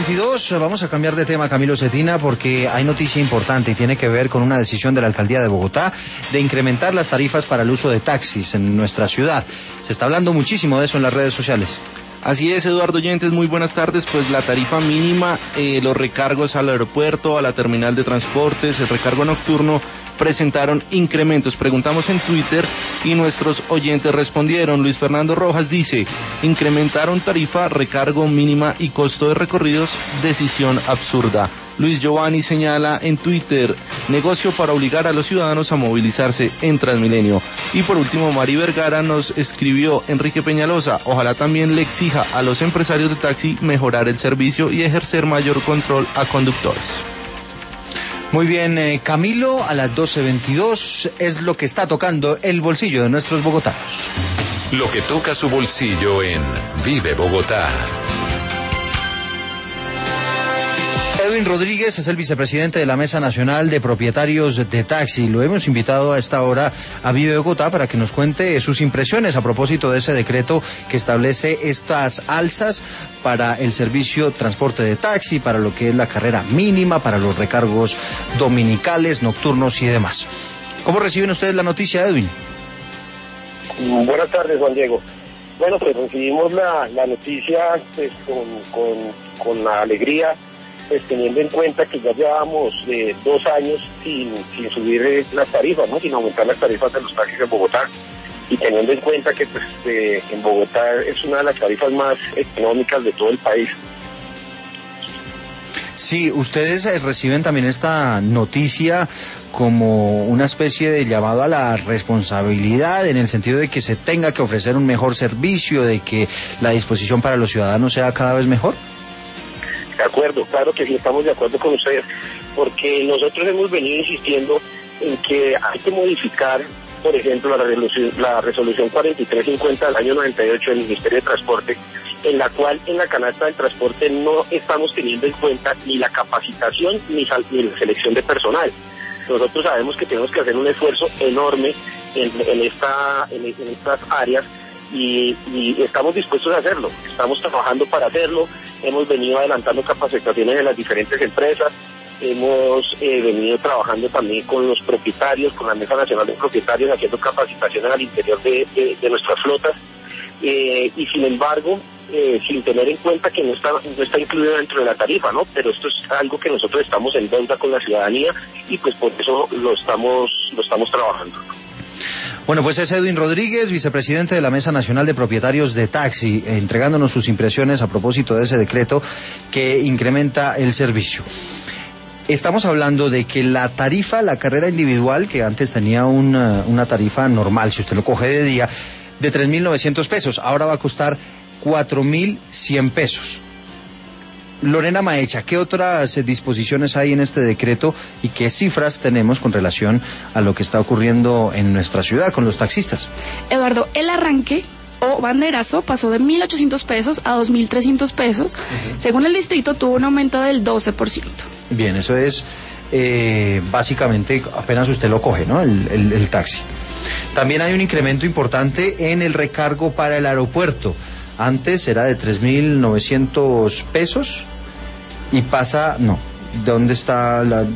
12:22, vamos a cambiar de tema, Camilo Cetina, porque hay noticia importante y tiene que ver con una decisión de la Alcaldía de Bogotá de incrementar las tarifas para el uso de taxis en nuestra ciudad. Se está hablando muchísimo de eso en las redes sociales. Así es, Eduardo Oyentes, muy buenas tardes. Pues la tarifa mínima, los recargos al aeropuerto, a la terminal de transportes, el recargo nocturno, presentaron incrementos. Preguntamos en Twitter y nuestros oyentes respondieron. Luis Fernando Rojas dice: incrementaron tarifa, recargo mínima y costo de recorridos, decisión absurda. Luis Giovanni señala en Twitter: negocio para obligar a los ciudadanos a movilizarse en Transmilenio. Y por último, Mari Vergara nos escribió: Enrique Peñalosa, ojalá también le exija a los empresarios de taxi mejorar el servicio y ejercer mayor control a conductores. Muy bien, Camilo, a las 12:22 es lo que está tocando el bolsillo de nuestros bogotanos. Lo que toca su bolsillo en Vive Bogotá. Edwin Rodríguez es el vicepresidente de la Mesa Nacional de Propietarios de Taxi. Lo hemos invitado a esta hora a Vive Bogotá para que nos cuente sus impresiones a propósito de ese decreto que establece estas alzas para el servicio transporte de taxi, para lo que es la carrera mínima, para los recargos dominicales, nocturnos y demás. ¿Cómo reciben ustedes la noticia, Edwin? Buenas tardes, Juan Diego. Bueno, pues recibimos la noticia pues, con la alegría, pues teniendo en cuenta que ya llevamos 2 años sin subir las tarifas, ¿no? Sin aumentar las tarifas de los taxis en Bogotá, y teniendo en cuenta que pues en Bogotá es una de las tarifas más económicas de todo el país. Sí, ustedes reciben también esta noticia como una especie de llamado a la responsabilidad, en el sentido de que se tenga que ofrecer un mejor servicio, de que la disposición para los ciudadanos sea cada vez mejor. De acuerdo, claro que sí, estamos de acuerdo con ustedes, porque nosotros hemos venido insistiendo en que hay que modificar, por ejemplo, la resolución 4350 del año 98 del Ministerio de Transporte, en la cual en la canasta del transporte no estamos teniendo en cuenta ni la capacitación ni la selección de personal. Nosotros sabemos que tenemos que hacer un esfuerzo enorme en estas áreas, y estamos dispuestos a hacerlo, estamos trabajando para hacerlo, hemos venido adelantando capacitaciones en las diferentes empresas, hemos venido trabajando también con los propietarios, con la Mesa Nacional de Propietarios, haciendo capacitaciones al interior de nuestras flotas, y sin embargo, sin tener en cuenta que no está incluido dentro de la tarifa, ¿no? Pero esto es algo que nosotros estamos en deuda con la ciudadanía, y pues por eso lo estamos trabajando. Bueno, pues es Edwin Rodríguez, vicepresidente de la Mesa Nacional de Propietarios de Taxi, entregándonos sus impresiones a propósito de ese decreto que incrementa el servicio. Estamos hablando de que la tarifa, la carrera individual, que antes tenía una tarifa normal, si usted lo coge de día, de 3.900 pesos, ahora va a costar 4.100 pesos. Lorena Maecha, ¿qué otras disposiciones hay en este decreto y qué cifras tenemos con relación a lo que está ocurriendo en nuestra ciudad con los taxistas? Eduardo, el arranque o banderazo pasó de 1.800 pesos a 2.300 pesos. Según el distrito, tuvo un aumento del 12%. Bien, eso es básicamente apenas usted lo coge, ¿no? El taxi. También hay un incremento importante en el recargo para el aeropuerto. Antes era de 3.900 pesos y pasa, no, ¿dónde está la...?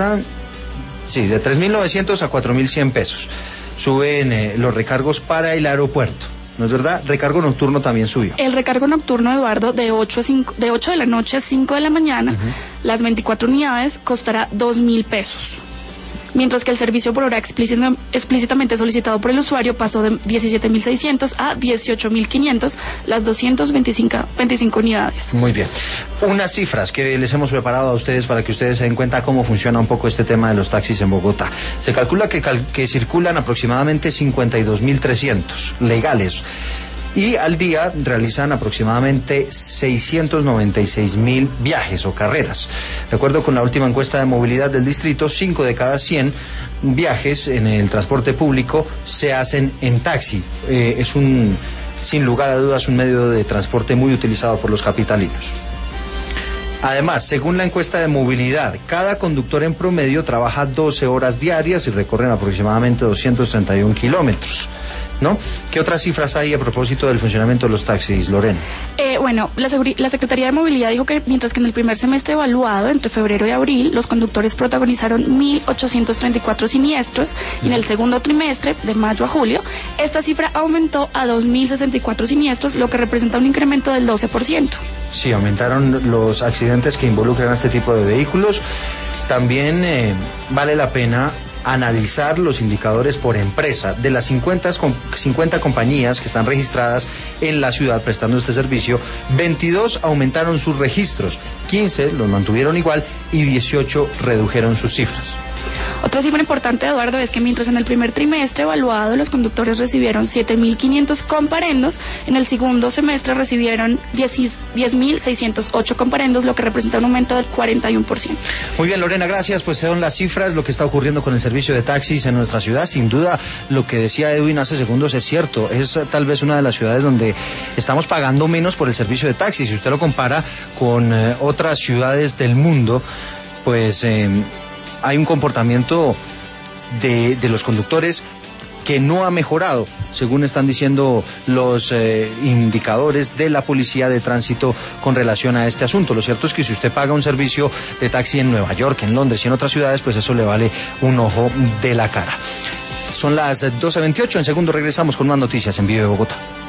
Sí, de 3.900 a 4.100 pesos. Suben los recargos para el aeropuerto, ¿no es verdad? Recargo nocturno también subió. El recargo nocturno, Eduardo, de 8 de la noche a 5 de la mañana, las 24 unidades, costará 2.000 pesos. Mientras que el servicio por hora explícitamente solicitado por el usuario pasó de 17.600 a 18.500, las 225 unidades. Muy bien. Unas cifras que les hemos preparado a ustedes para que ustedes se den cuenta cómo funciona un poco este tema de los taxis en Bogotá. Se calcula que circulan aproximadamente 52.300 legales, y al día realizan aproximadamente 696.000 viajes o carreras. De acuerdo con la última encuesta de movilidad del distrito, 5 de cada 100 viajes en el transporte público se hacen en taxi. Es sin lugar a dudas, un medio de transporte muy utilizado por los capitalinos. Además, según la encuesta de movilidad, cada conductor en promedio trabaja 12 horas diarias y recorren aproximadamente 231 kilómetros. ¿no? ¿Qué otras cifras hay a propósito del funcionamiento de los taxis, Lorena? Bueno, la Secretaría de Movilidad dijo que mientras que en el primer semestre evaluado, entre febrero y abril, los conductores protagonizaron 1.834 siniestros, y en el segundo trimestre, de mayo a julio, esta cifra aumentó a 2.064 siniestros, lo que representa un incremento del 12%. Sí, aumentaron los accidentes que involucran a este tipo de vehículos. También vale la pena analizar los indicadores por empresa. De las 50 compañías que están registradas en la ciudad prestando este servicio, 22 aumentaron sus registros, 15 los mantuvieron igual y 18 redujeron sus cifras. Otra cifra importante, Eduardo, es que mientras en el primer trimestre evaluado los conductores recibieron 7.500 comparendos, en el segundo semestre recibieron 10.608 comparendos, lo que representa un aumento del 41%. Muy bien, Lorena, gracias. Pues son las cifras, lo que está ocurriendo con el servicio de taxis en nuestra ciudad. Sin duda, lo que decía Edwin hace segundos es cierto. Es tal vez una de las ciudades donde estamos pagando menos por el servicio de taxis. Si usted lo compara con otras ciudades del mundo, pues hay un comportamiento de los conductores que no ha mejorado, según están diciendo los indicadores de la policía de tránsito con relación a este asunto. Lo cierto es que si usted paga un servicio de taxi en Nueva York, en Londres y en otras ciudades, pues eso le vale un ojo de la cara. Son las 12:28, en segundo regresamos con más noticias en Vive Bogotá.